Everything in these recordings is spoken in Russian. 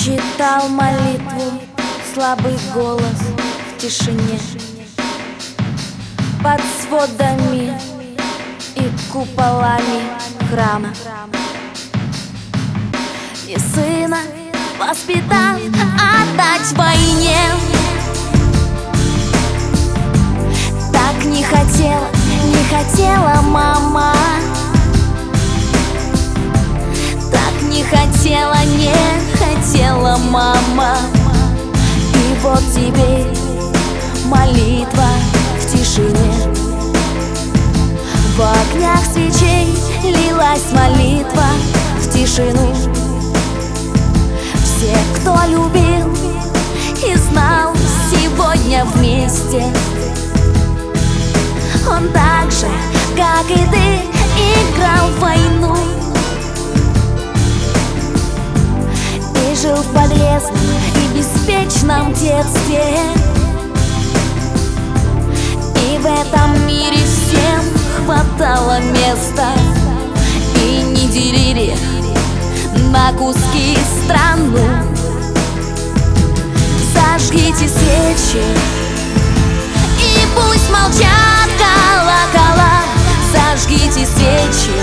Читал молитву слабый голос в тишине, под сводами и куполами храма. И сына воспитал отдать войне. Так не хотела мама. Так не хотела мама. И вот теперь молитва в тишине. В огнях свечей лилась молитва в тишину. Все, кто любил и знал, сегодня вместе. Он так же, как и ты, играл в войну и жил в полезном и беспечном детстве. И в этом мире всем хватало места, и не делили на куски страну. Зажгите свечи, и пусть молчат колокола. Зажгите свечи,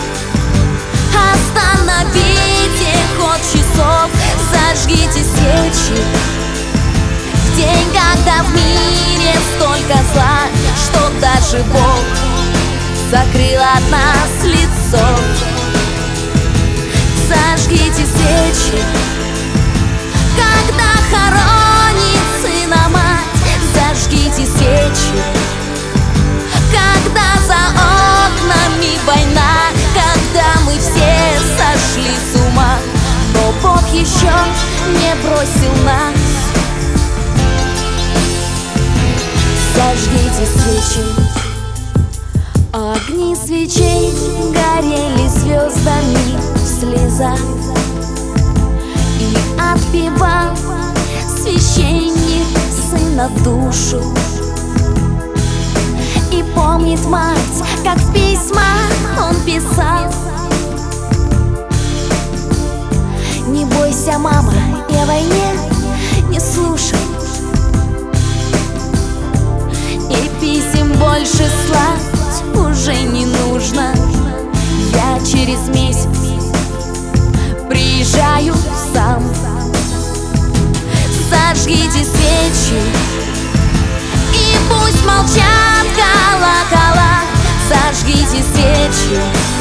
остановите ход часов. Зажгите свечи в день, когда в мире столько зла, что даже Бог закрыл от нас лицо. Зажгите свечи, когда хоронит сына мать. Зажгите свечи, когда за окнами война, когда мы все сошли с ума, но Бог еще не бросил нас. Зажгите свечи. Огни свечей горели звездами в слезах, и отпевал священник сына душу. И помнит мать, как в письмах он писал: не бойся, мама, и о войне не слушай. И писем больше слать уже не нужно. Я через месяц приезжаю сам. Зажгите свечи, и пусть молчат колокола. Зажгите свечи,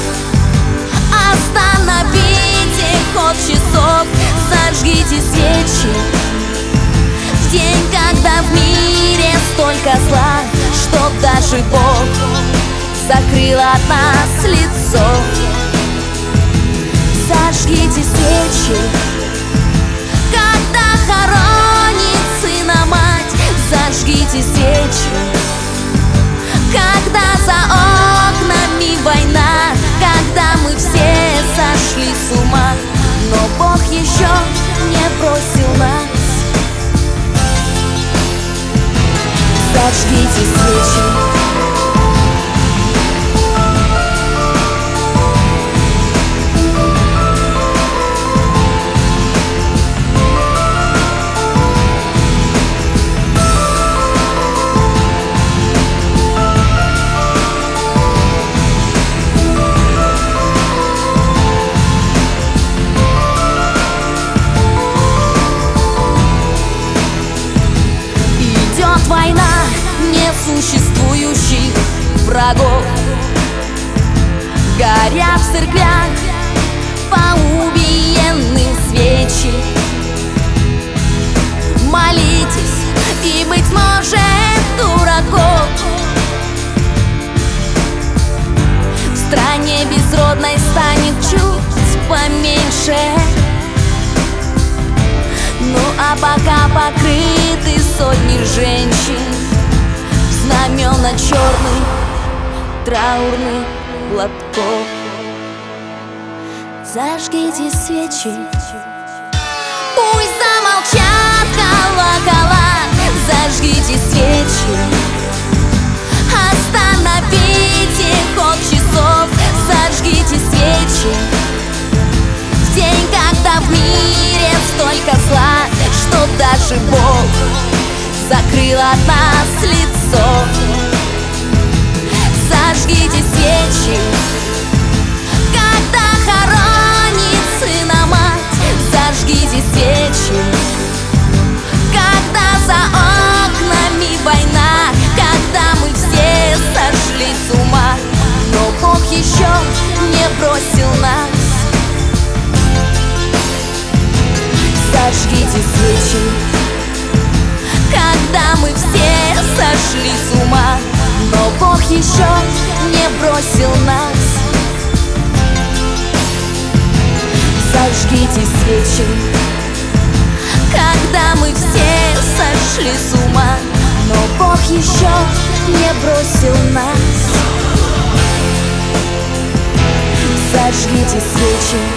остановите ход часов. Зажгите свечи в день, когда в мире столько зла, что даже Бог закрыл от нас лицо. Зажгите свечи, когда хоронит сына мать. Зажгите свечи, когда за окнами война, когда мы все сошли с ума, но Бог еще не бросил нас. Зажгите свечи. Война несуществующих врагов. Горят в церквях по убиенным свечи. Молитесь, и, быть может, дураков в стране безродной станет чуть поменьше. Ну а пока покрыты сотни женщин в знамена черных траурных платков. Зажгите свечи, пусть замолчат колокола. Зажгите свечи, остановите ход часов. Зажгите свечи в день, когда в мире столько даже Бог закрыл от нас лицо. Зажгите свечи, когда хоронит сына мать. Зажгите свечи, когда за окнами война, когда мы все сошли с ума, но Бог еще не бросил нас. Зажгите свечи, когда мы все сошли с ума, но Бог еще не бросил нас. Зажгите свечи, когда мы все сошли с ума, но Бог еще не бросил нас. Зажгите свечи,